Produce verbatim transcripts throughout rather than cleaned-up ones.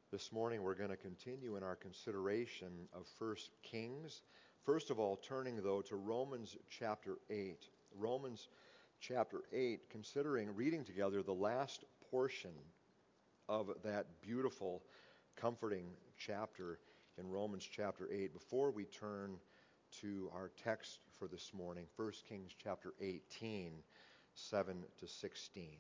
This morning we're going to continue in our consideration of First Kings. First of all, turning though to Romans chapter eight. Romans chapter eight, considering reading together the last portion of that beautiful, comforting chapter in Romans chapter eight. Before we turn to our text for this morning, First Kings chapter eighteen, seven to sixteen.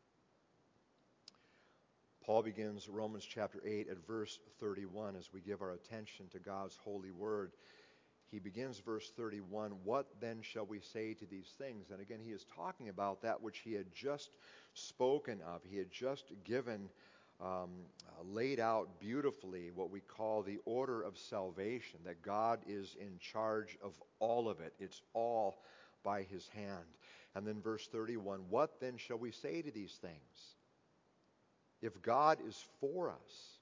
Paul begins Romans chapter eight at verse thirty-one as we give our attention to God's holy word. He begins verse thirty-one, "What then shall we say to these things?" And again, he is talking about that which he had just spoken of. He had just given, um, uh, laid out beautifully what we call the order of salvation, that God is in charge of all of it. It's all by his hand. And then verse thirty-one, "What then shall we say to these things? If God is for us,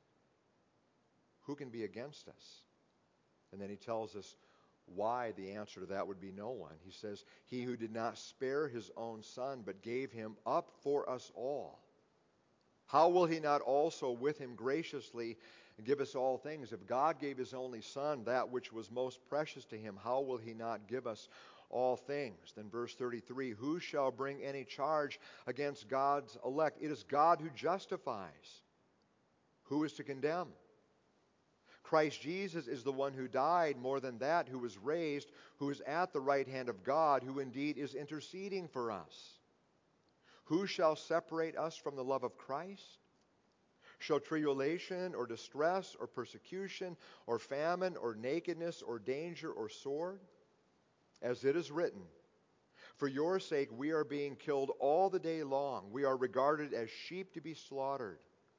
who can be against us?" And then he tells us why the answer to that would be no one. He says, "He who did not spare his own son, but gave him up for us all, how will he not also with him graciously give us all things? If God gave his only son, that which was most precious to him, how will he not give us all things?" Then verse thirty-three, "Who shall bring any charge against God's elect? It is God who justifies. Who is to condemn? Christ Jesus is the one who died, more than that, who was raised, who is at the right hand of God, who indeed is interceding for us. Who shall separate us from the love of Christ? Shall tribulation or distress or persecution or famine or nakedness or danger or sword? As it is written, for your sake we are being killed all the day long. We are regarded as sheep to be slaughtered.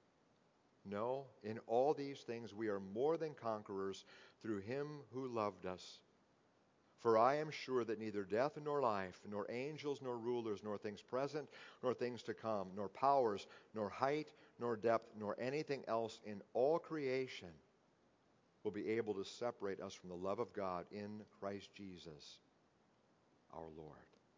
No, in all these things we are more than conquerors through him who loved us. For I am sure that neither death nor life, nor angels nor rulers, nor things present, nor things to come, nor powers, nor height, nor depth, nor anything else in all creation will be able to separate us from the love of God in Christ Jesus our Lord."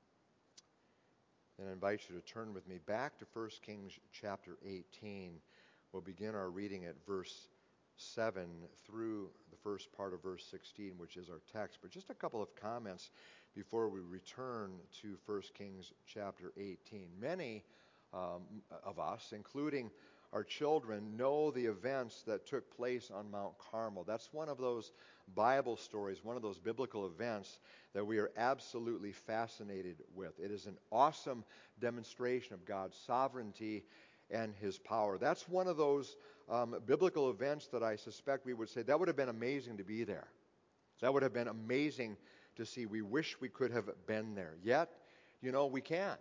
And I invite you to turn with me back to First Kings chapter eighteen. We'll begin our reading at verse seven through the first part of verse sixteen, which is our text. But just a couple of comments before we return to First Kings chapter eighteen. Many um, of us, including our children, know the events that took place on Mount Carmel. That's one of those Bible stories, one of those biblical events that we are absolutely fascinated with. It is an awesome demonstration of God's sovereignty and his power. That's one of those um, biblical events that I suspect we would say that would have been amazing to be there. That would have been amazing to see. We wish we could have been there. Yet, you know, we can.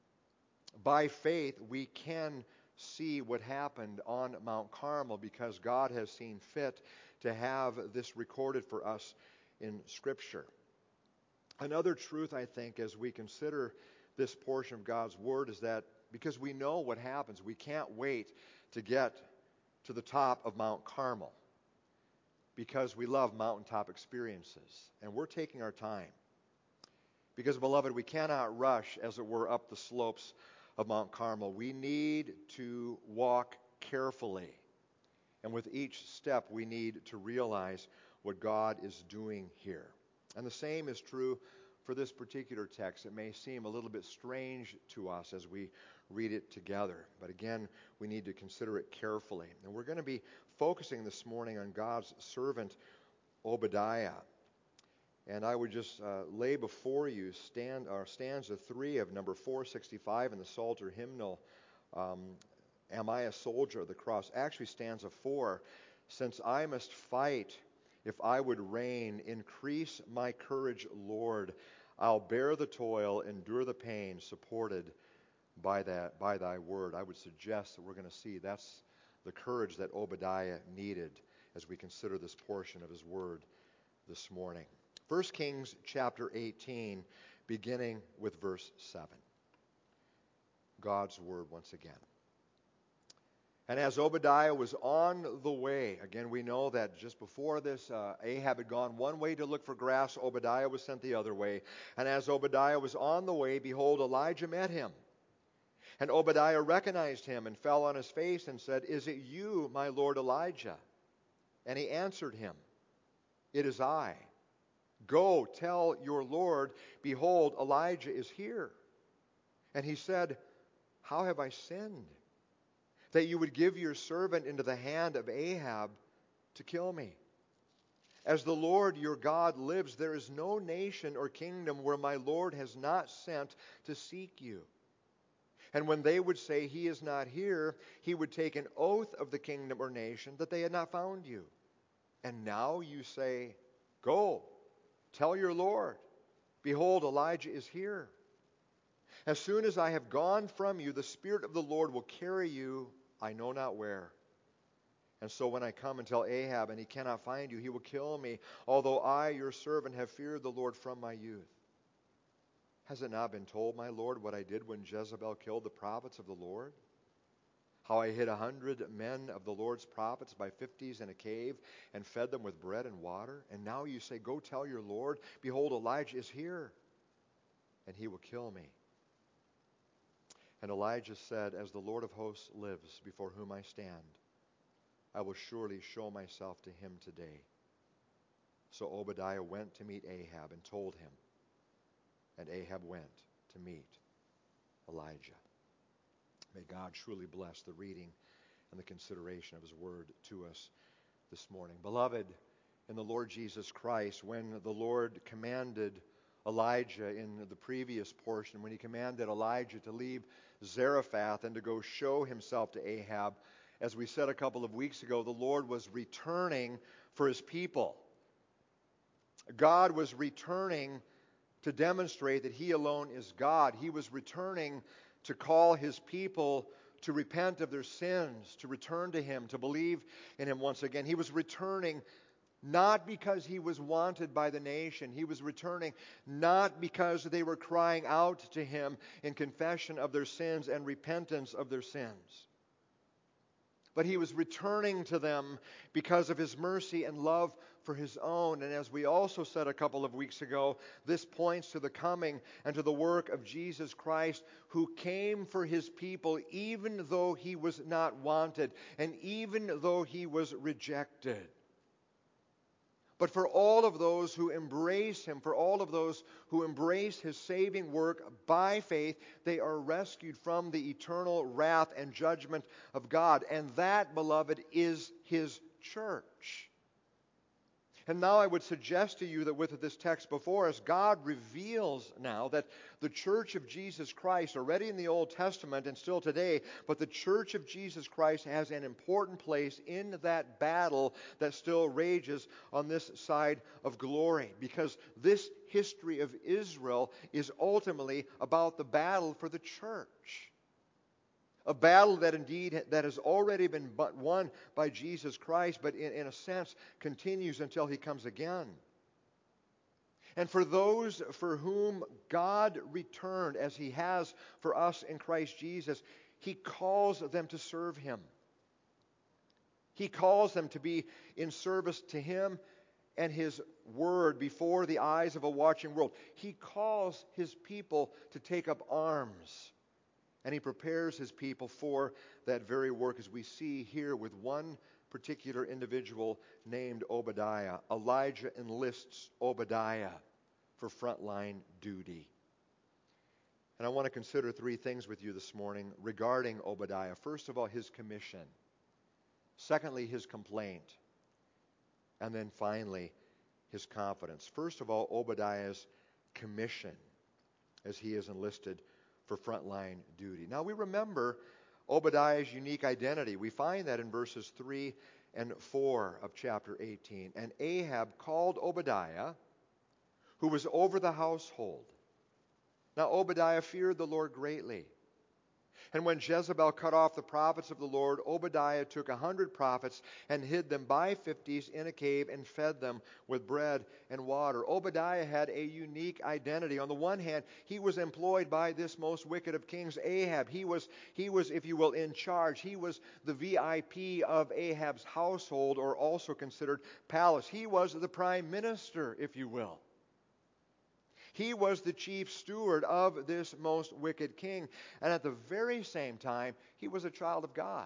By faith, we can see what happened on Mount Carmel because God has seen fit to have this recorded for us in Scripture. Another truth, I think, as we consider this portion of God's Word is that because we know what happens, we can't wait to get to the top of Mount Carmel because we love mountaintop experiences. And we're taking our time. Because, beloved, we cannot rush, as it were, up the slopes of Mount Carmel. We need to walk carefully. And with each step, we need to realize what God is doing here. And the same is true for this particular text. It may seem a little bit strange to us as we read it together. But again, we need to consider it carefully. And we're going to be focusing this morning on God's servant, Obadiah. And I would just uh, lay before you stand, or stanza three of number four sixty-five in the Psalter hymnal, um, "Am I a soldier of the cross?" Actually, stanza four, "Since I must fight, if I would reign, increase my courage, Lord. I'll bear the toil, endure the pain, supported by that by thy word." I would suggest that we're going to see that's the courage that Obadiah needed as we consider this portion of his word this morning. First Kings chapter eighteen, beginning with verse seven. God's word once again. "And as Obadiah was on the way," again we know that just before this, uh, Ahab had gone one way to look for grass, Obadiah was sent the other way. "And as Obadiah was on the way, behold, Elijah met him. And Obadiah recognized him and fell on his face and said, "Is it you, my lord Elijah?" And he answered him, "It is I. Go, tell your lord, behold, Elijah is here." And he said, "How have I sinned, that you would give your servant into the hand of Ahab to kill me? As the Lord your God lives, there is no nation or kingdom where my Lord has not sent to seek you." And when they would say, "He is not here," he would take an oath of the kingdom or nation that they had not found you. And now you say, "Go, tell your Lord, behold, Elijah is here." As soon as I have gone from you, the Spirit of the Lord will carry you, I know not where. And so when I come and tell Ahab and he cannot find you, he will kill me, although I, your servant, have feared the Lord from my youth. Has it not been told, my Lord, what I did when Jezebel killed the prophets of the Lord? How I hid a hundred men of the Lord's prophets by fifties in a cave and fed them with bread and water? And now you say, "Go tell your Lord, behold, Elijah is here, and he will kill me." And Elijah said, "As the Lord of hosts lives, before whom I stand, I will surely show myself to him today." So Obadiah went to meet Ahab and told him. And Ahab went to meet Elijah. May God truly bless the reading and the consideration of his word to us this morning. Beloved in the Lord Jesus Christ, when the Lord commanded Elijah in the previous portion, when he commanded Elijah to leave Zarephath and to go show himself to Ahab, as we said a couple of weeks ago, the Lord was returning for his people. God was returning to demonstrate that he alone is God. He was returning to call his people to repent of their sins, to return to him, to believe in him once again. He was returning not because he was wanted by the nation. He was returning not because they were crying out to him in confession of their sins and repentance of their sins. But he was returning to them because of his mercy and love for his own. And as we also said a couple of weeks ago, this points to the coming and to the work of Jesus Christ, who came for his people even though he was not wanted and even though he was rejected. But for all of those who embrace him, for all of those who embrace his saving work by faith, they are rescued from the eternal wrath and judgment of God. And that, beloved, is his church. And now I would suggest to you that with this text before us, God reveals now that the church of Jesus Christ, already in the Old Testament and still today, but the church of Jesus Christ has an important place in that battle that still rages on this side of glory. Because this history of Israel is ultimately about the battle for the church. A battle that indeed that has already been won by Jesus Christ, but in, in a sense continues until he comes again. And for those for whom God returned, as he has for us in Christ Jesus, he calls them to serve him. He calls them to be in service to him and his word before the eyes of a watching world. He calls his people to take up arms. And he prepares his people for that very work, as we see here with one particular individual named Obadiah. Elijah enlists Obadiah for frontline duty. And I want to consider three things with you this morning regarding Obadiah. First of all, his commission. Secondly, his complaint. And then finally, his confidence. First of all, Obadiah's commission, as he is enlisted for frontline duty. Now we remember Obadiah's unique identity. We find that in verses three and four of chapter eighteen. And Ahab called Obadiah, who was over the household. Now Obadiah feared the Lord greatly. And when Jezebel cut off the prophets of the Lord, Obadiah took a hundred prophets and hid them by fifties in a cave and fed them with bread and water. Obadiah had a unique identity. On the one hand, he was employed by this most wicked of kings, Ahab. He was, he was, if you will, in charge. He was the V I P of Ahab's household, or also considered palace. He was the prime minister, if you will. He was the chief steward of this most wicked king. And at the very same time, he was a child of God.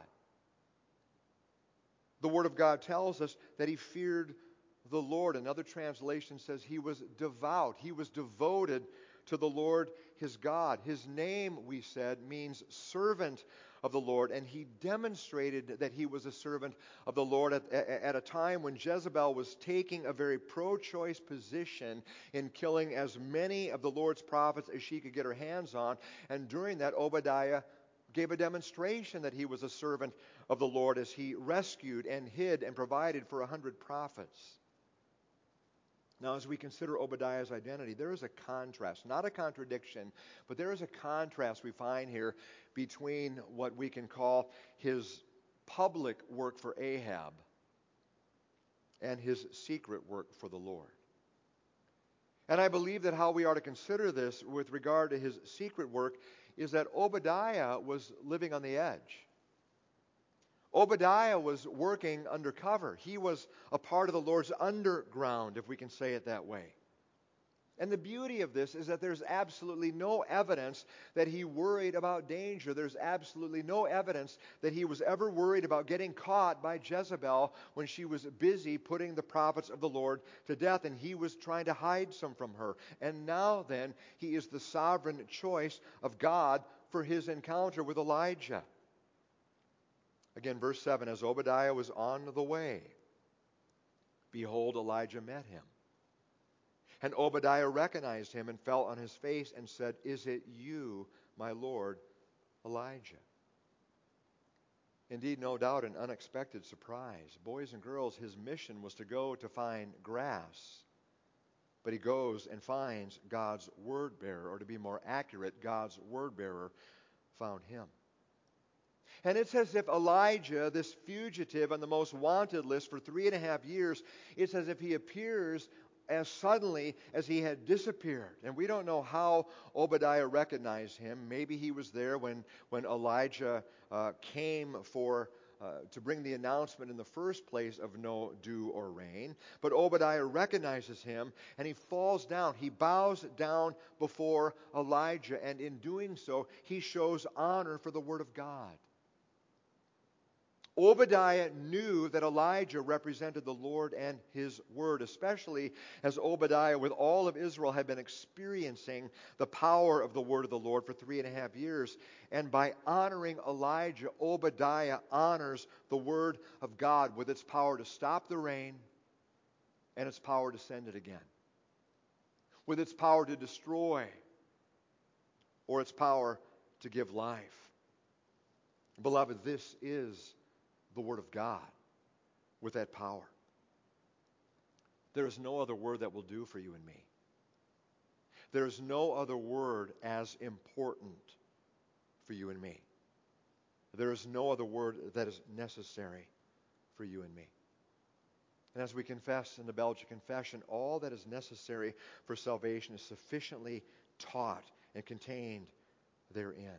The Word of God tells us that he feared the Lord. Another translation says he was devout. He was devoted to the Lord his God. His name, we said, means servant of the Lord, and he demonstrated that he was a servant of the Lord at, at a time when Jezebel was taking a very pro-choice position in killing as many of the Lord's prophets as she could get her hands on. And during that, Obadiah gave a demonstration that he was a servant of the Lord as he rescued and hid and provided for a hundred prophets. Now, as we consider Obadiah's identity, there is a contrast, not a contradiction, but there is a contrast we find here between what we can call his public work for Ahab and his secret work for the Lord. And I believe that how we are to consider this with regard to his secret work is that Obadiah was living on the edge. Obadiah was working undercover. He was a part of the Lord's underground, if we can say it that way. And the beauty of this is that there's absolutely no evidence that he worried about danger. There's absolutely no evidence that he was ever worried about getting caught by Jezebel when she was busy putting the prophets of the Lord to death, and he was trying to hide some from her. And now then, he is the sovereign choice of God for his encounter with Elijah. Again, verse seven, as Obadiah was on the way, behold, Elijah met him. And Obadiah recognized him and fell on his face and said, "Is it you, my Lord, Elijah?" Indeed, no doubt an unexpected surprise. Boys and girls, his mission was to go to find grass. But he goes and finds God's word bearer, or to be more accurate, God's word bearer found him. And it's as if Elijah, this fugitive on the most wanted list for three and a half years, it's as if he appears as suddenly as he had disappeared. And we don't know how Obadiah recognized him. Maybe he was there when, when Elijah uh, came for uh, to bring the announcement in the first place of no dew or rain. But Obadiah recognizes him, and he falls down. He bows down before Elijah, and in doing so, he shows honor for the word of God. Obadiah knew that Elijah represented the Lord and his word, especially as Obadiah, with all of Israel, had been experiencing the power of the word of the Lord for three and a half years. And by honoring Elijah, Obadiah honors the word of God with its power to stop the rain and its power to send it again, with its power to destroy or its power to give life. Beloved, this is the Word of God with that power. There is no other word that will do for you and me. There is no other word as important for you and me. There is no other word that is necessary for you and me. And as we confess in the Belgian Confession, all that is necessary for salvation is sufficiently taught and contained therein.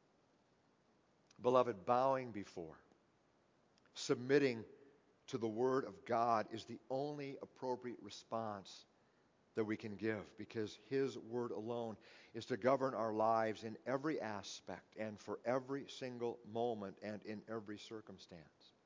Beloved, bowing before, submitting to the Word of God is the only appropriate response that we can give, because His Word alone is to govern our lives in every aspect and for every single moment and in every circumstance.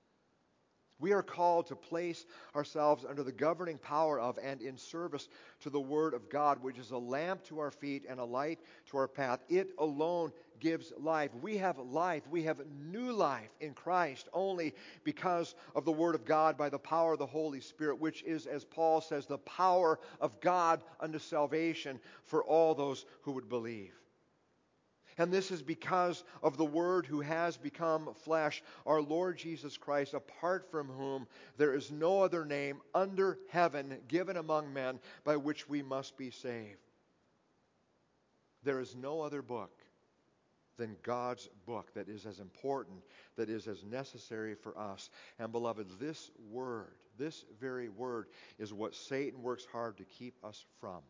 We are called to place ourselves under the governing power of and in service to the Word of God, which is a lamp to our feet and a light to our path. It alone gives life. We have life. We have new life in Christ only because of the Word of God by the power of the Holy Spirit, which is, as Paul says, the power of God unto salvation for all those who would believe. And this is because of the Word who has become flesh, our Lord Jesus Christ, apart from whom there is no other name under heaven given among men by which we must be saved. There is no other book than God's book that is as important, that is as necessary for us. And beloved, this Word, this very Word, is what Satan works hard to keep us from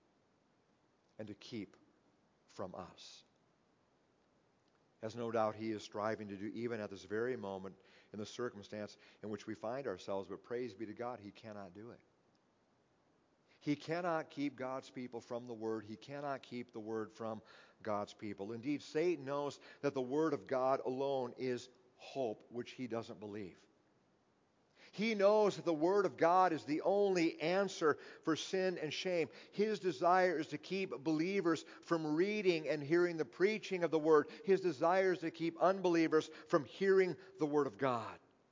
and to keep from us. As no doubt he is striving to do even at this very moment in the circumstance in which we find ourselves. But praise be to God, he cannot do it. He cannot keep God's people from the Word. He cannot keep the Word from God's people. Indeed, Satan knows that the Word of God alone is hope, which he doesn't believe. He knows that the Word of God is the only answer for sin and shame. His desire is to keep believers from reading and hearing the preaching of the Word. His desire is to keep unbelievers from hearing the Word of God.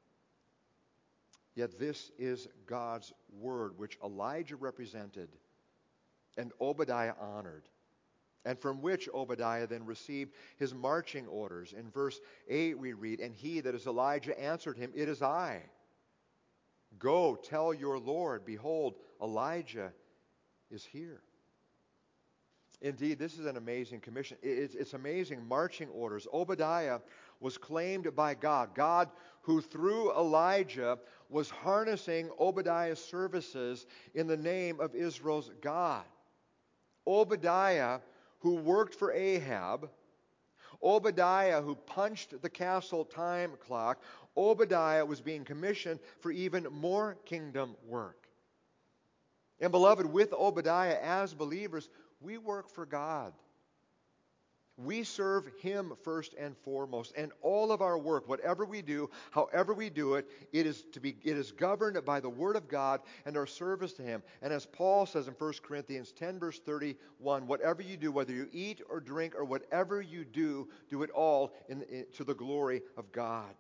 Yet this is God's Word, which Elijah represented and Obadiah honored, and from which Obadiah then received his marching orders. In verse eight we read, "And he, that is Elijah, answered him, It is I. Go, tell your Lord, behold, Elijah is here." Indeed, this is an amazing commission. It's, it's amazing marching orders. Obadiah was claimed by God. God, who through Elijah was harnessing Obadiah's services in the name of Israel's God. Obadiah, who worked for Ahab, Obadiah, who punched the castle time clock, Obadiah was being commissioned for even more kingdom work. And beloved, with Obadiah as believers, we work for God. We serve Him first and foremost. And all of our work, whatever we do, however we do it, it is to be it is governed by the Word of God and our service to Him. And as Paul says in First Corinthians ten, verse thirty-one, whatever you do, whether you eat or drink or whatever you do, do it all in, in, to the glory of God.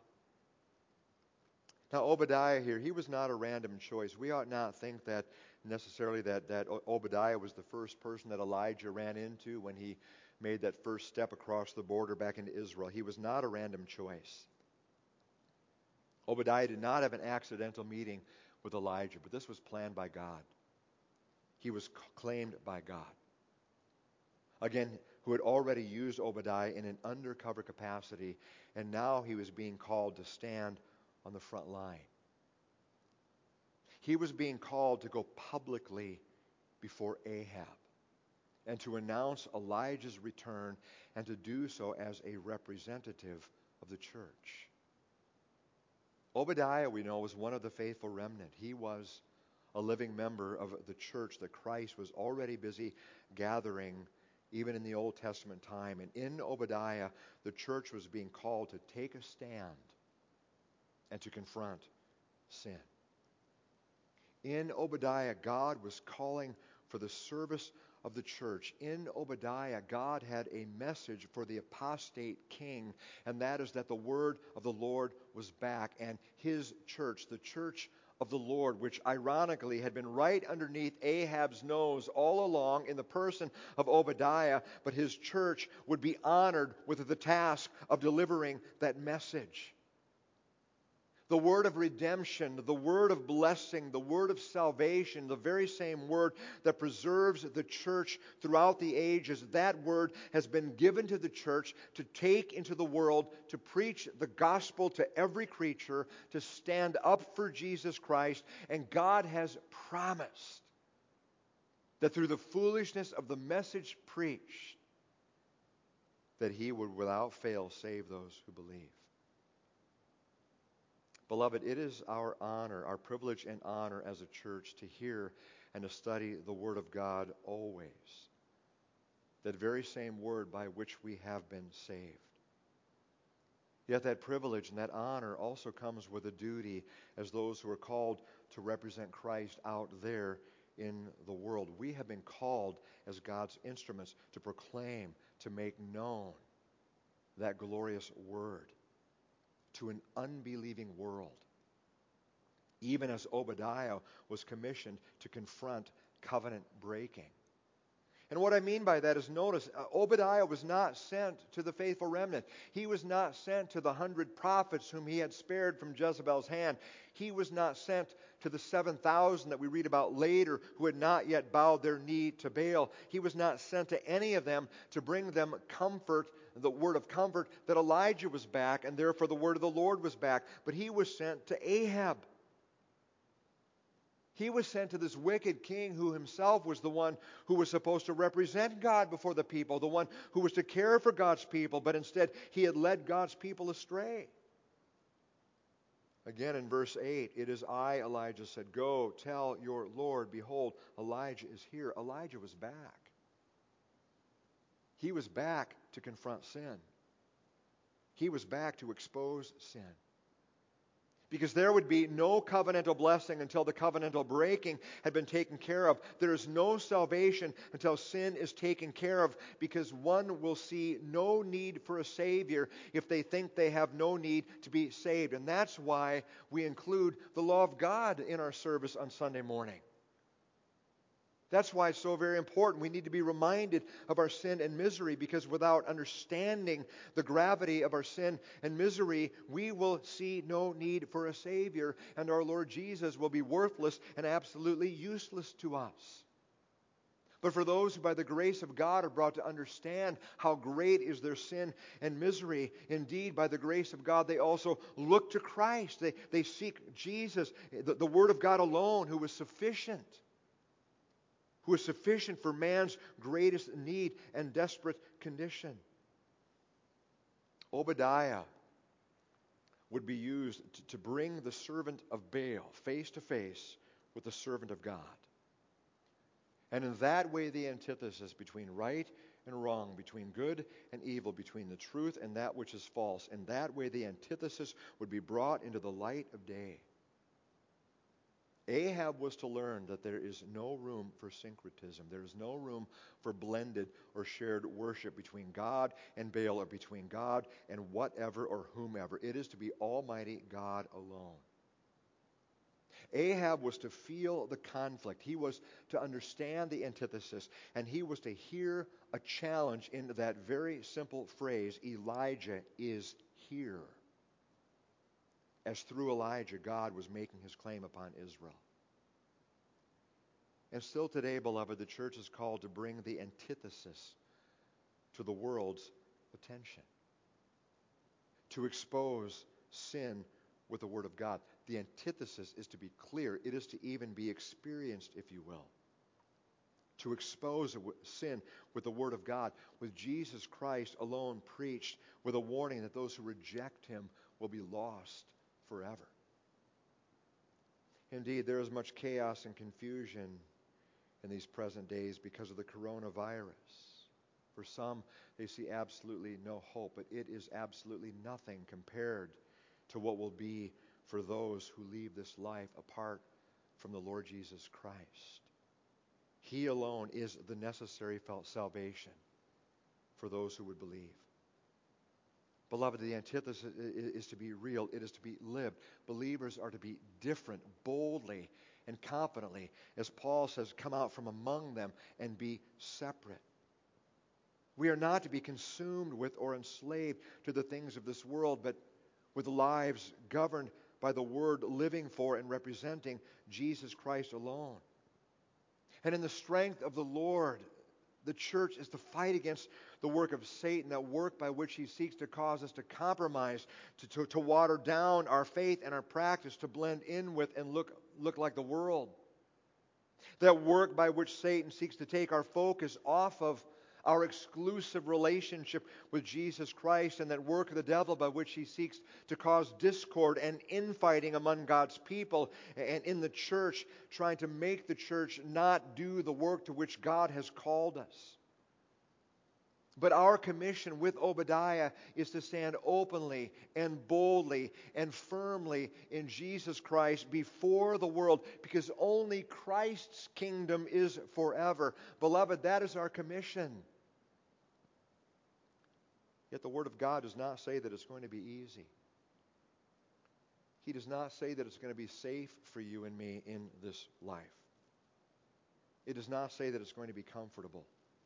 Now, Obadiah here, he was not a random choice. We ought not think that necessarily that, that Obadiah was the first person that Elijah ran into when he made that first step across the border back into Israel. He was not a random choice. Obadiah did not have an accidental meeting with Elijah, but this was planned by God. He was claimed by God. Again, who had already used Obadiah in an undercover capacity, and now he was being called to stand on the front line. He was being called to go publicly before Ahab and to announce Elijah's return and to do so as a representative of the church. Obadiah, we know, was one of the faithful remnant. He was a living member of the church that Christ was already busy gathering even in the Old Testament time. And in Obadiah, the church was being called to take a stand and to confront sin. In Obadiah, God was calling for the service of the church. In Obadiah, God had a message for the apostate king, and that is that the word of the Lord was back, and his church, the church of the Lord, which ironically had been right underneath Ahab's nose all along in the person of Obadiah, but his church would be honored with the task of delivering that message. The word of redemption, the word of blessing, the word of salvation, the very same word that preserves the church throughout the ages, that word has been given to the church to take into the world, to preach the gospel to every creature, to stand up for Jesus Christ. And God has promised that through the foolishness of the message preached, that He would without fail save those who believe. Beloved, it is our honor, our privilege and honor as a church to hear and to study the Word of God always. That very same Word by which we have been saved. Yet that privilege and that honor also comes with a duty as those who are called to represent Christ out there in the world. We have been called as God's instruments to proclaim, to make known that glorious Word to an unbelieving world, even as Obadiah was commissioned to confront covenant breaking. And what I mean by that is, notice, uh, Obadiah was not sent to the faithful remnant. He was not sent to the hundred prophets whom he had spared from Jezebel's hand. He was not sent to the seven thousand that we read about later who had not yet bowed their knee to Baal. He was not sent to any of them to bring them comfort, the word of comfort that Elijah was back, and therefore the word of the Lord was back. But he was sent to Ahab. He was sent to this wicked king who himself was the one who was supposed to represent God before the people, the one who was to care for God's people, but instead he had led God's people astray. Again in verse eight, it is I, Elijah said, go tell your Lord, behold, Elijah is here. Elijah was back. He was back to confront sin. He was back to expose sin. Because there would be no covenantal blessing until the covenantal breaking had been taken care of. There is no salvation until sin is taken care of, because one will see no need for a Savior if they think they have no need to be saved. And that's why we include the law of God in our service on Sunday morning. That's why it's so very important. We need to be reminded of our sin and misery, because without understanding the gravity of our sin and misery, we will see no need for a Savior, and our Lord Jesus will be worthless and absolutely useless to us. But for those who by the grace of God are brought to understand how great is their sin and misery, indeed, by the grace of God, they also look to Christ. They, they seek Jesus, the, the Word of God alone, who is sufficient. Who is sufficient for man's greatest need and desperate condition. Obadiah would be used to, to bring the servant of Baal face to face with the servant of God. And in that way, the antithesis between right and wrong, between good and evil, between the truth and that which is false, in that way the antithesis would be brought into the light of day. Ahab was to learn that there is no room for syncretism. There is no room for blended or shared worship between God and Baal, or between God and whatever or whomever. It is to be Almighty God alone. Ahab was to feel the conflict. He was to understand the antithesis. And he was to hear a challenge in that very simple phrase, Elijah is here. As through Elijah, God was making his claim upon Israel. And still today, beloved, the church is called to bring the antithesis to the world's attention. To expose sin with the Word of God. The antithesis is to be clear. It is to even be experienced, if you will. To expose sin with the Word of God, with Jesus Christ alone preached, with a warning that those who reject Him will be lost forever. Indeed, there is much chaos and confusion in these present days because of the coronavirus. For some, they see absolutely no hope, but it is absolutely nothing compared to what will be for those who leave this life apart from the Lord Jesus Christ. He alone is the necessary salvation for those who would believe. Beloved, the antithesis is to be real. It is to be lived. Believers are to be different, boldly and confidently. As Paul says, come out from among them and be separate. We are not to be consumed with or enslaved to the things of this world, but with lives governed by the Word, living for and representing Jesus Christ alone. And in the strength of the Lord, the church is to fight against the work of Satan, that work by which he seeks to cause us to compromise, to, to, to water down our faith and our practice, to blend in with and look, look like the world. That work by which Satan seeks to take our focus off of our exclusive relationship with Jesus Christ, and that work of the devil by which he seeks to cause discord and infighting among God's people and in the church, trying to make the church not do the work to which God has called us. But our commission with Obadiah is to stand openly and boldly and firmly in Jesus Christ before the world, because only Christ's kingdom is forever. Beloved, that is our commission. Yet the Word of God does not say that it's going to be easy. He does not say that it's going to be safe for you and me in this life. It does not say that it's going to be comfortable.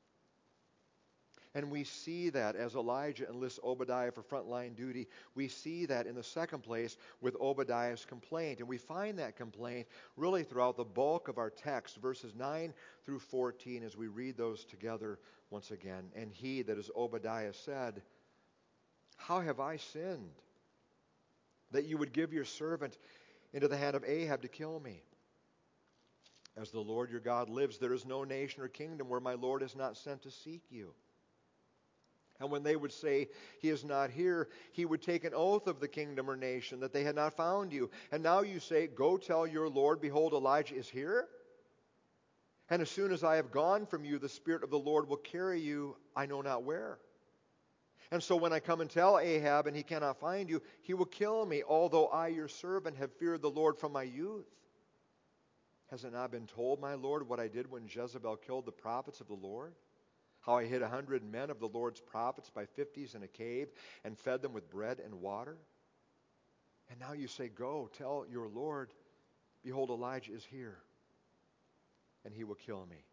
And we see that as Elijah enlists Obadiah for frontline duty. We see that in the second place with Obadiah's complaint. And we find that complaint really throughout the bulk of our text, verses nine through fourteen, as we read those together once again. And he, that is Obadiah, said, how have I sinned, that you would give your servant into the hand of Ahab to kill me? As the Lord your God lives, there is no nation or kingdom where my Lord is not sent to seek you. And when they would say, he is not here, he would take an oath of the kingdom or nation that they had not found you. And now you say, go tell your Lord, behold, Elijah is here. And as soon as I have gone from you, the Spirit of the Lord will carry you, I know not where. And so when I come and tell Ahab and he cannot find you, he will kill me, although I, your servant, have feared the Lord from my youth. Has it not been told, my Lord, what I did when Jezebel killed the prophets of the Lord? How I hid a hundred men of the Lord's prophets by fifties in a cave and fed them with bread and water? And now you say, go, tell your Lord, behold, Elijah is here, and he will kill me.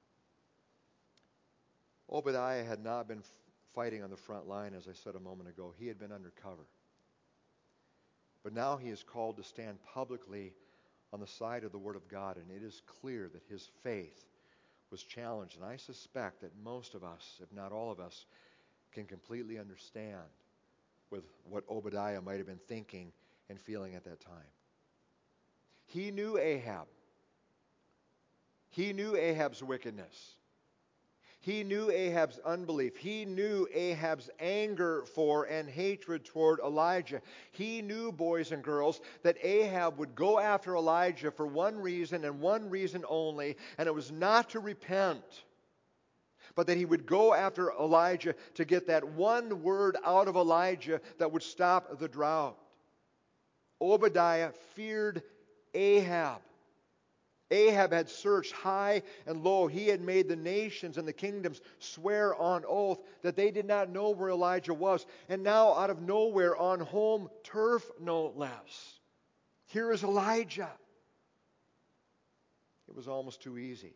Obadiah had not been fighting on the front line, as I said a moment ago. He had been undercover. But now he is called to stand publicly on the side of the Word of God, and it is clear that his faith was challenged. And I suspect that most of us, if not all of us, can completely understand with what Obadiah might have been thinking and feeling at that time. He knew Ahab. He knew Ahab's wickedness. He knew Ahab's unbelief. He knew Ahab's anger for and hatred toward Elijah. He knew, boys and girls, that Ahab would go after Elijah for one reason and one reason only, and it was not to repent, but that he would go after Elijah to get that one word out of Elijah that would stop the drought. Obadiah feared Ahab. Ahab had searched high and low. He had made the nations and the kingdoms swear on oath that they did not know where Elijah was. And now, out of nowhere, on home turf no less, here is Elijah. It was almost too easy.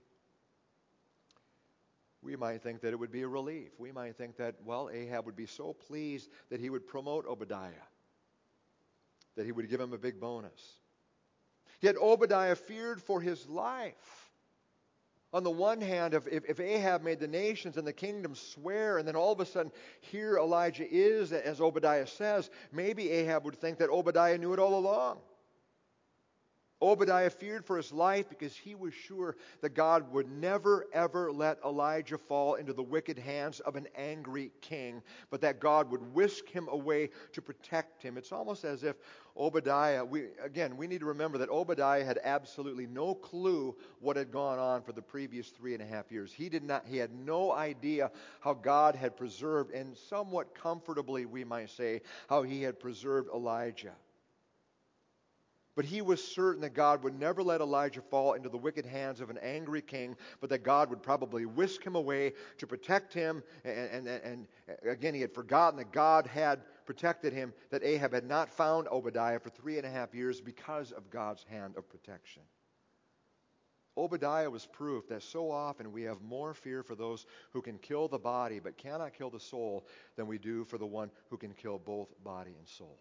We might think that it would be a relief. We might think that, well, Ahab would be so pleased that he would promote Obadiah, that he would give him a big bonus. Yet Obadiah feared for his life. On the one hand, if, if, if Ahab made the nations and the kingdoms swear, and then all of a sudden here Elijah is, as Obadiah says, maybe Ahab would think that Obadiah knew it all along. Obadiah feared for his life because he was sure that God would never, ever let Elijah fall into the wicked hands of an angry king, but that God would whisk him away to protect him. It's almost as if Obadiah, we, again, we need to remember that Obadiah had absolutely no clue what had gone on for the previous three and a half years. He did not, he had no idea how God had preserved, and somewhat comfortably, we might say, how he had preserved Elijah. But he was certain that God would never let Elijah fall into the wicked hands of an angry king, but that God would probably whisk him away to protect him. And, and, and again, he had forgotten that God had protected him, that Ahab had not found Obadiah for three and a half years because of God's hand of protection. Obadiah was proof that so often we have more fear for those who can kill the body but cannot kill the soul than we do for the one who can kill both body and soul.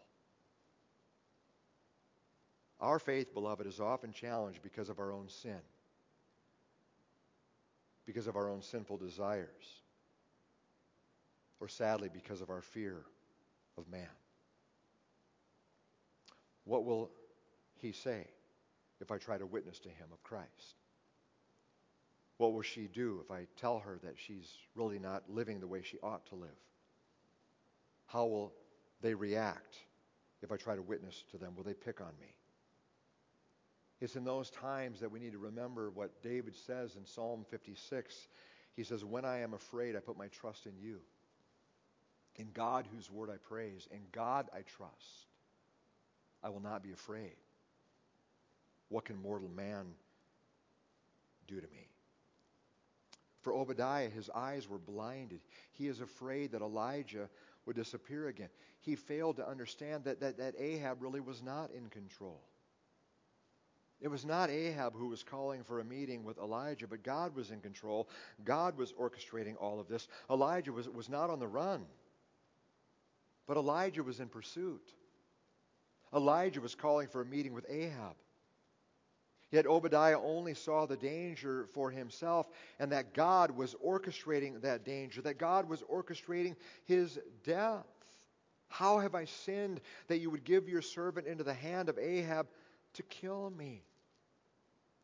Our faith, beloved, is often challenged because of our own sin, because of our own sinful desires, or sadly, because of our fear of man. What will he say if I try to witness to him of Christ? What will she do if I tell her that she's really not living the way she ought to live? How will they react if I try to witness to them? Will they pick on me? It's in those times that we need to remember what David says in Psalm fifty-six. He says, when I am afraid, I put my trust in you. In God, whose word I praise. In God I trust. I will not be afraid. What can mortal man do to me? For Obadiah, his eyes were blinded. He is afraid that Elijah would disappear again. He failed to understand that, that, that Ahab really was not in control. It was not Ahab who was calling for a meeting with Elijah, but God was in control. God was orchestrating all of this. Elijah was, was not on the run, but Elijah was in pursuit. Elijah was calling for a meeting with Ahab. Yet Obadiah only saw the danger for himself, and that God was orchestrating that danger, that God was orchestrating his death. How have I sinned that you would give your servant into the hand of Ahab to kill me?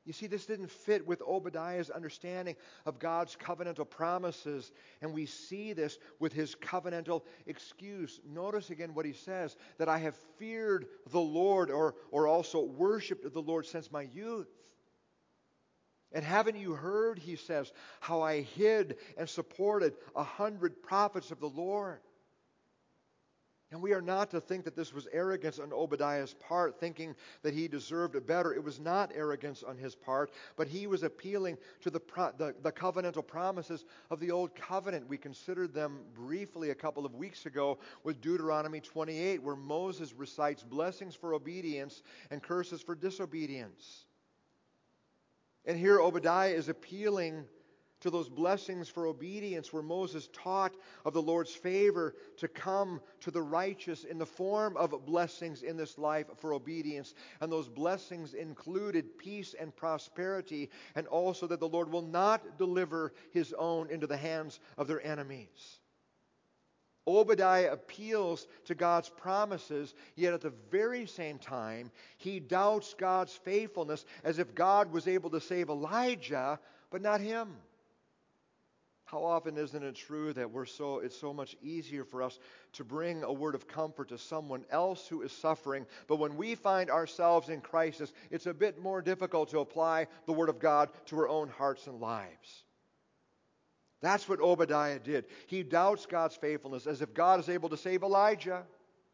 You see, this didn't fit with Obadiah's understanding of God's covenantal promises, and we see this with his covenantal excuse. Notice again what he says, that I have feared the Lord, or, or also worshipped the Lord since my youth. And haven't you heard, he says, how I hid and supported a hundred prophets of the Lord? And we are not to think that this was arrogance on Obadiah's part, thinking that he deserved it better. It was not arrogance on his part, but he was appealing to the, pro- the, the covenantal promises of the Old Covenant. We considered them briefly a couple of weeks ago with Deuteronomy twenty-eight, where Moses recites blessings for obedience and curses for disobedience. And here Obadiah is appealing to those blessings for obedience, where Moses taught of the Lord's favor to come to the righteous in the form of blessings in this life for obedience. And those blessings included peace and prosperity, and also that the Lord will not deliver his own into the hands of their enemies. Obadiah appeals to God's promises, yet at the very same time, he doubts God's faithfulness, as if God was able to save Elijah, but not him. How often isn't it true that we're so it's so much easier for us to bring a word of comfort to someone else who is suffering, but when we find ourselves in crisis, it's a bit more difficult to apply the word of God to our own hearts and lives. That's what Obadiah did. He doubts God's faithfulness, as if God is able to save Elijah,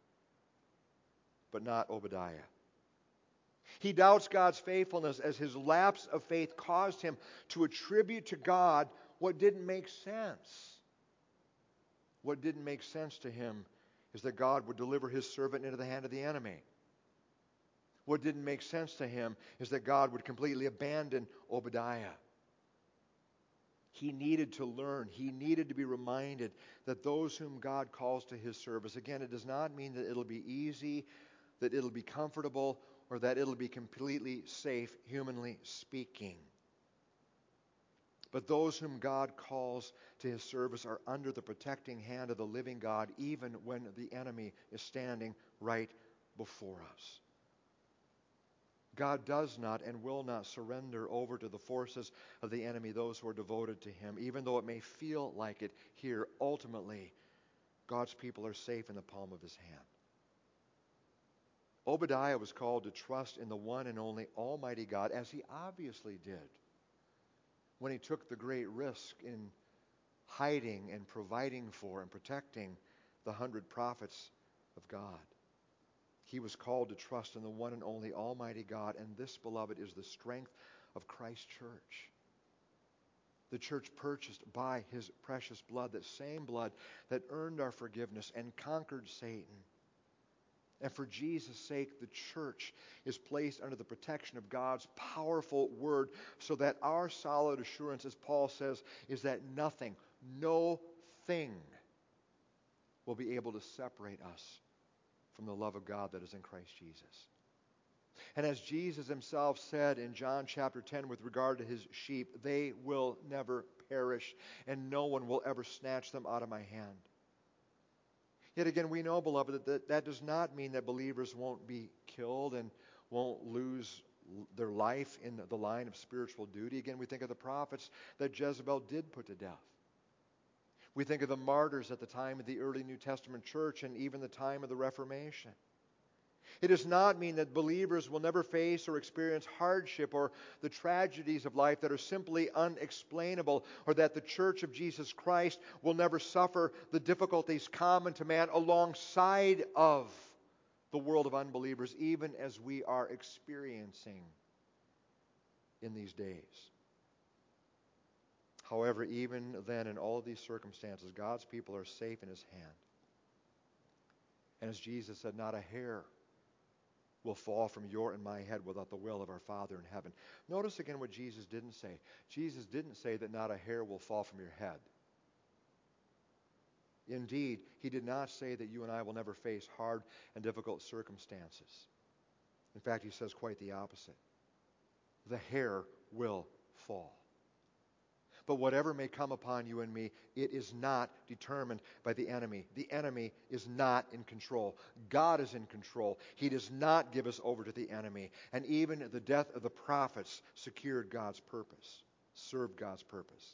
but not Obadiah. He doubts God's faithfulness, as his lapse of faith caused him to attribute to God what didn't make sense. What didn't make sense to him is that God would deliver his servant into the hand of the enemy. What didn't make sense to him is that God would completely abandon Obadiah. He needed to learn. He needed to be reminded that those whom God calls to his service, again, it does not mean that it'll be easy, that it'll be comfortable, or that it'll be completely safe, humanly speaking. But those whom God calls to his service are under the protecting hand of the living God, even when the enemy is standing right before us. God does not and will not surrender over to the forces of the enemy those who are devoted to him, even though it may feel like it here. Ultimately, God's people are safe in the palm of his hand. Obadiah was called to trust in the one and only Almighty God, as he obviously did when he took the great risk in hiding and providing for and protecting the hundred prophets of God. He was called to trust in the one and only Almighty God, and this, beloved, is the strength of Christ's church. The church purchased by his precious blood, that same blood that earned our forgiveness and conquered Satan. And for Jesus' sake, the church is placed under the protection of God's powerful word, so that our solid assurance, as Paul says, is that nothing, no thing will be able to separate us from the love of God that is in Christ Jesus. And as Jesus himself said in John chapter ten with regard to his sheep, they will never perish, and no one will ever snatch them out of my hand. Yet again, we know, beloved, that, that that does not mean that believers won't be killed and won't lose their life in the line of spiritual duty. Again, we think of the prophets that Jezebel did put to death. We think of the martyrs at the time of the early New Testament church and even the time of the Reformation. It does not mean that believers will never face or experience hardship or the tragedies of life that are simply unexplainable, or that the Church of Jesus Christ will never suffer the difficulties common to man alongside of the world of unbelievers, even as we are experiencing in these days. However, even then, in all of these circumstances, God's people are safe in his hand. And as Jesus said, not a hair will fall from your and my head without the will of our Father in heaven. Notice again what Jesus didn't say. Jesus didn't say that not a hair will fall from your head. Indeed, he did not say that you and I will never face hard and difficult circumstances. In fact, he says quite the opposite. The hair will fall. But whatever may come upon you and me, it is not determined by the enemy. The enemy is not in control. God is in control. He does not give us over to the enemy. And even the death of the prophets secured God's purpose, served God's purpose.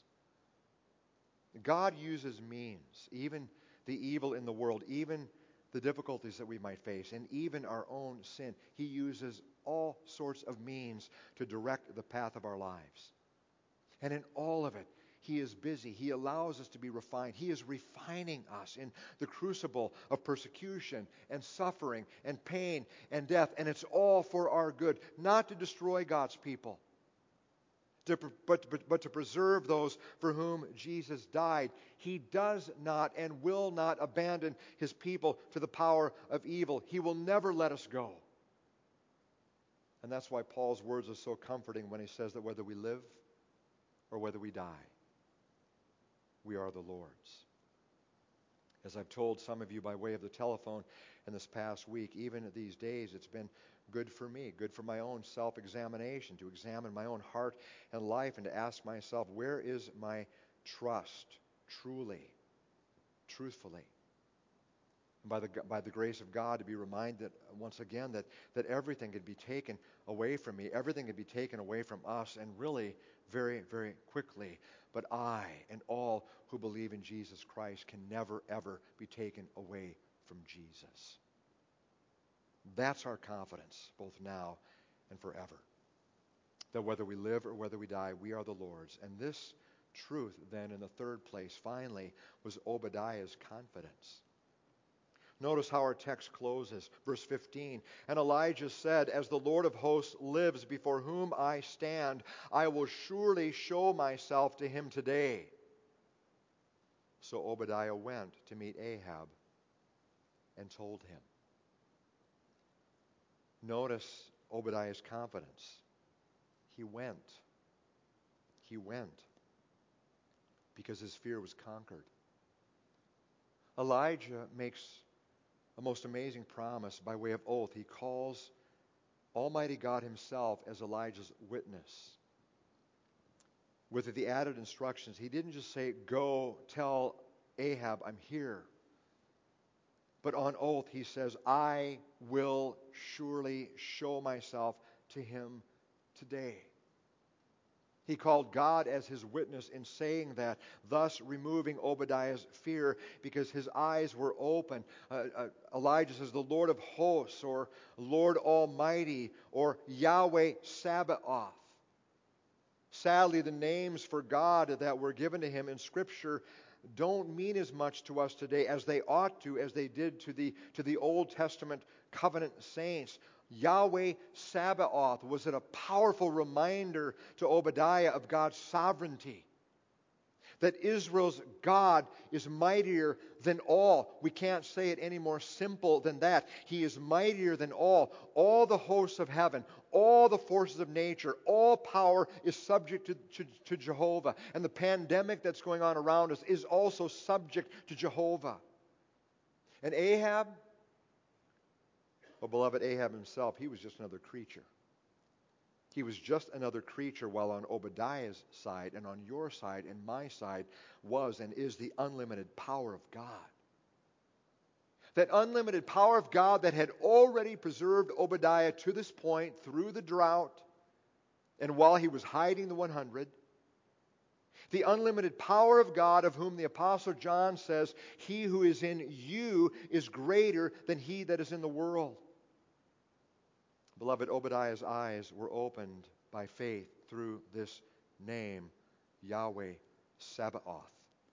God uses means, even the evil in the world, even the difficulties that we might face, and even our own sin. He uses all sorts of means to direct the path of our lives. And in all of it, He is busy. He allows us to be refined. He is refining us in the crucible of persecution and suffering and pain and death. And it's all for our good, not to destroy God's people, to, but, but, but to preserve those for whom Jesus died. He does not and will not abandon His people to the power of evil. He will never let us go. And that's why Paul's words are so comforting when he says that whether we live or whether we die, we are the Lord's. As I've told some of you by way of the telephone in this past week, even these days, it's been good for me, good for my own self-examination, to examine my own heart and life and to ask myself, where is my trust truly, truthfully? And by the, by the grace of God, to be reminded once again that, that everything could be taken away from me, everything could be taken away from us, and really very, very quickly. But I and all who believe in Jesus Christ can never, ever be taken away from Jesus. That's our confidence, both now and forever. That whether we live or whether we die, we are the Lord's. And this truth, then, in the third place, finally, was Obadiah's confidence. Notice how our text closes. Verse fifteen, and Elijah said, as the Lord of hosts lives before whom I stand, I will surely show myself to him today. So Obadiah went to meet Ahab and told him. Notice Obadiah's confidence. He went. He went because his fear was conquered. Elijah makes a most amazing promise by way of oath. He calls Almighty God himself as Elijah's witness. With the added instructions, he didn't just say, go tell Ahab I'm here. But on oath he says, I will surely show myself to him today. He called God as his witness in saying that, thus removing Obadiah's fear because his eyes were open. Uh, uh, Elijah says, the Lord of hosts, or Lord Almighty, or Yahweh Sabaoth. Sadly, the names for God that were given to him in Scripture don't mean as much to us today as they ought to, as they did to the, to the Old Testament covenant saints. Yahweh Sabaoth was a powerful reminder to Obadiah of God's sovereignty. That Israel's God is mightier than all. We can't say it any more simple than that. He is mightier than all. All the hosts of heaven, all the forces of nature, all power is subject to, to, to Jehovah. And the pandemic that's going on around us is also subject to Jehovah. And Ahab, well, beloved, Ahab himself, he was just another creature. He was just another creature, while on Obadiah's side and on your side and my side was and is the unlimited power of God. That unlimited power of God that had already preserved Obadiah to this point through the drought and while he was hiding the one hundred. The unlimited power of God, of whom the Apostle John says, he who is in you is greater than he that is in the world. Beloved, Obadiah's eyes were opened by faith through this name, Yahweh Sabaoth.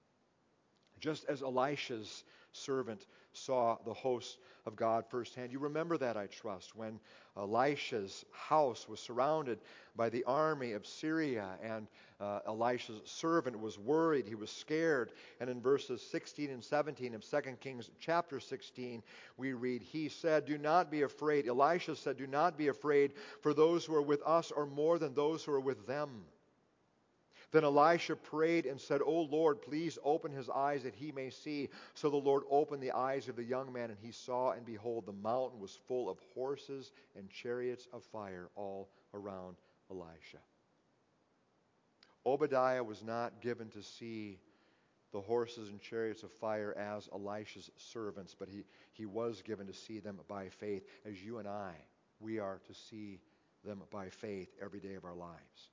Just as Elisha's servant saw the hosts of God firsthand. You remember that, I trust, when Elisha's house was surrounded by the army of Syria, and uh, Elisha's servant was worried, he was scared. And in verses sixteen and seventeen of Second Kings chapter sixteen, we read, he said, do not be afraid. Elisha said, do not be afraid, for those who are with us are more than those who are with them. Then Elisha prayed and said, O Lord, please open his eyes that he may see. So the Lord opened the eyes of the young man, and he saw, and behold, the mountain was full of horses and chariots of fire all around Elisha. Obadiah was not given to see the horses and chariots of fire as Elisha's servants, but he, he was given to see them by faith, as you and I, we are to see them by faith every day of our lives.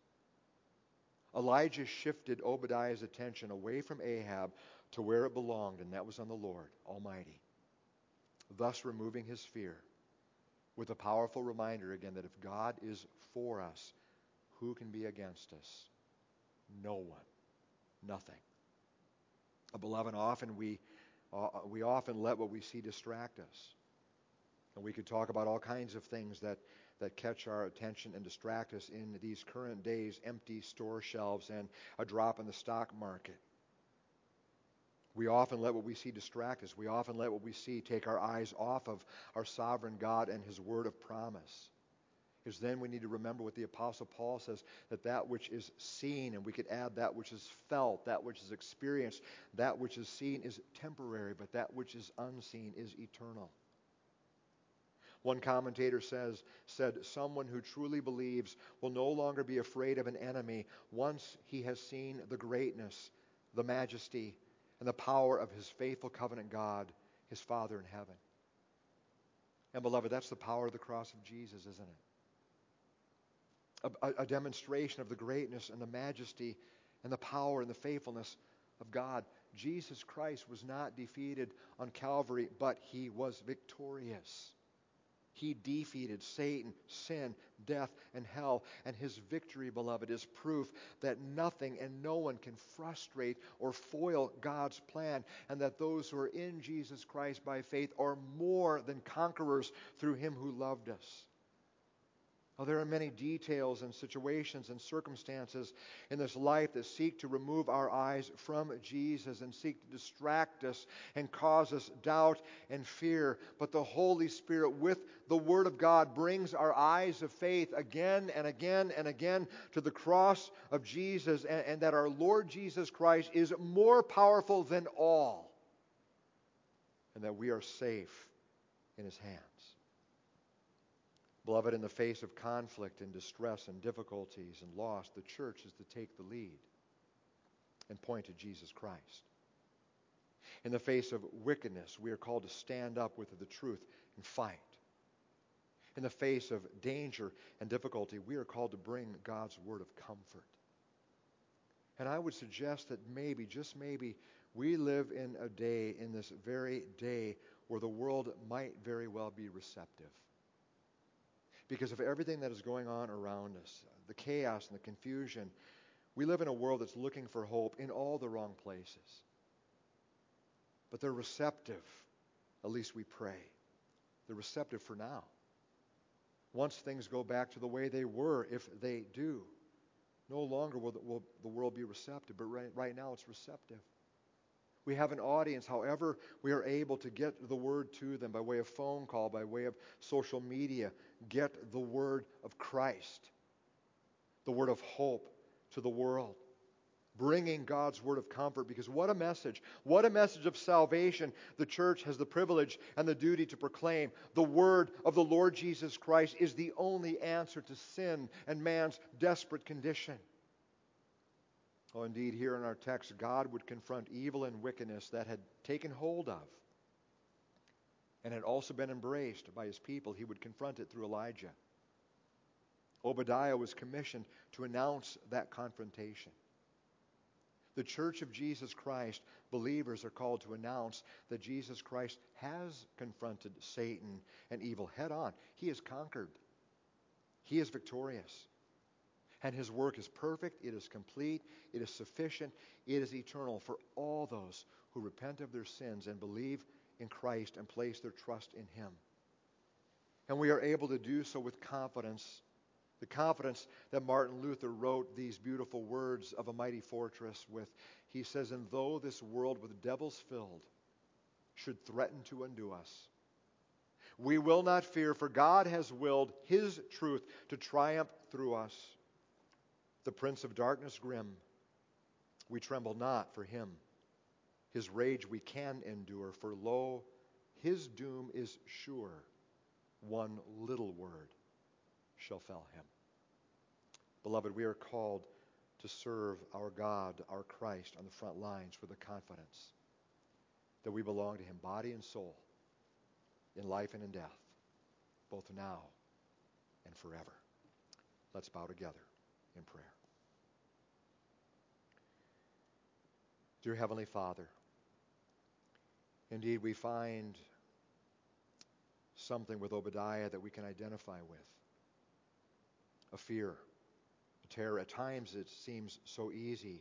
Elijah shifted Obadiah's attention away from Ahab to where it belonged, and that was on the Lord Almighty, thus removing his fear with a powerful reminder again that if God is for us, who can be against us? No one. Nothing. Beloved, often we, uh, we often let what we see distract us. And we could talk about all kinds of things that, that catch our attention and distract us in these current days, empty store shelves and a drop in the stock market. We often let what we see distract us. We often let what we see take our eyes off of our sovereign God and His word of promise. Because then we need to remember what the Apostle Paul says, that that which is seen, and we could add that which is felt, that which is experienced, that which is seen is temporary, but that which is unseen is eternal. One commentator says, said, someone who truly believes will no longer be afraid of an enemy once he has seen the greatness, the majesty, and the power of his faithful covenant God, his Father in heaven. And beloved, that's the power of the cross of Jesus, isn't it? A, a demonstration of the greatness and the majesty and the power and the faithfulness of God. Jesus Christ was not defeated on Calvary, but He was victorious. He defeated Satan, sin, death, and hell. And His victory, beloved, is proof that nothing and no one can frustrate or foil God's plan, and that those who are in Jesus Christ by faith are more than conquerors through Him who loved us. Well, there are many details and situations and circumstances in this life that seek to remove our eyes from Jesus and seek to distract us and cause us doubt and fear. But the Holy Spirit, with the Word of God, brings our eyes of faith again and again and again to the cross of Jesus, and, and that our Lord Jesus Christ is more powerful than all, and that we are safe in His hands. Beloved, in the face of conflict and distress and difficulties and loss, the church is to take the lead and point to Jesus Christ. In the face of wickedness, we are called to stand up with the truth and fight. In the face of danger and difficulty, we are called to bring God's word of comfort. And I would suggest that maybe, just maybe, we live in a day, in this very day, where the world might very well be receptive. Because of everything that is going on around us, the chaos and the confusion, we live in a world that's looking for hope in all the wrong places. But they're receptive, at least we pray. They're receptive for now. Once things go back to the way they were, if they do, no longer will the, will the world be receptive, but right, right now it's receptive. We have an audience, however we are able to get the word to them by way of phone call, by way of social media. Get the word of Christ, the word of hope to the world. Bringing God's word of comfort, because what a message, what a message of salvation the church has the privilege and the duty to proclaim. The word of the Lord Jesus Christ is the only answer to sin and man's desperate condition. Oh, indeed, here in our text, God would confront evil and wickedness that had taken hold of and had also been embraced by His people. He would confront it through Elijah. Obadiah was commissioned to announce that confrontation. The Church of Jesus Christ, believers are called to announce that Jesus Christ has confronted Satan and evil head on. He has conquered. He is victorious. And His work is perfect, it is complete, it is sufficient, it is eternal for all those who repent of their sins and believe in Christ and place their trust in Him. And we are able to do so with confidence, the confidence that Martin Luther wrote these beautiful words of A Mighty Fortress with. He says, "And though this world with devils filled should threaten to undo us, we will not fear, for God has willed His truth to triumph through us. The prince of darkness grim, we tremble not for him. His rage we can endure, for lo, his doom is sure. One little word shall fell him." Beloved, we are called to serve our God, our Christ, on the front lines with the confidence that we belong to him, body and soul, in life and in death, both now and forever. Let's bow together in prayer. Dear Heavenly Father, indeed we find something with Obadiah that we can identify with. A fear, a terror. At times it seems so easy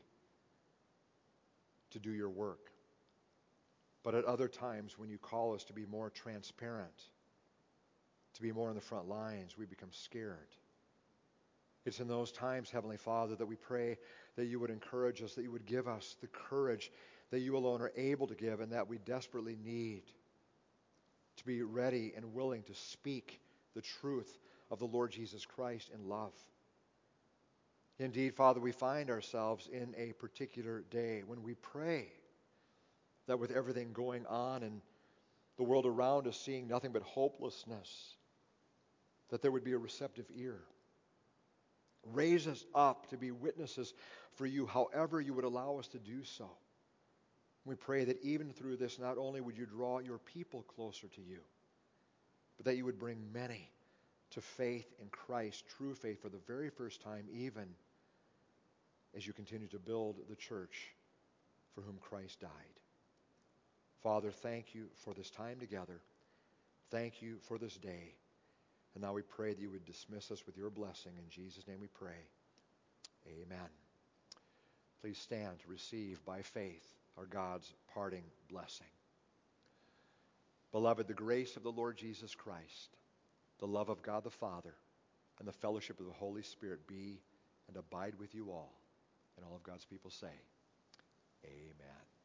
to do your work. But at other times when you call us to be more transparent, to be more on the front lines, we become scared. It's in those times, Heavenly Father, that we pray that you would encourage us, that you would give us the courage that you alone are able to give and that we desperately need to be ready and willing to speak the truth of the Lord Jesus Christ in love. Indeed, Father, we find ourselves in a particular day when we pray that with everything going on and the world around us seeing nothing but hopelessness, that there would be a receptive ear. Raise us up to be witnesses for you, however you would allow us to do so. We pray that even through this, not only would you draw your people closer to you, but that you would bring many to faith in Christ, true faith for the very first time, even as you continue to build the church for whom Christ died. Father, thank you for this time together. Thank you for this day. And now we pray that you would dismiss us with your blessing. In Jesus' name we pray. Amen. Please stand to receive by faith our God's parting blessing. Beloved, the grace of the Lord Jesus Christ, the love of God the Father, and the fellowship of the Holy Spirit be and abide with you all. And all of God's people say, Amen.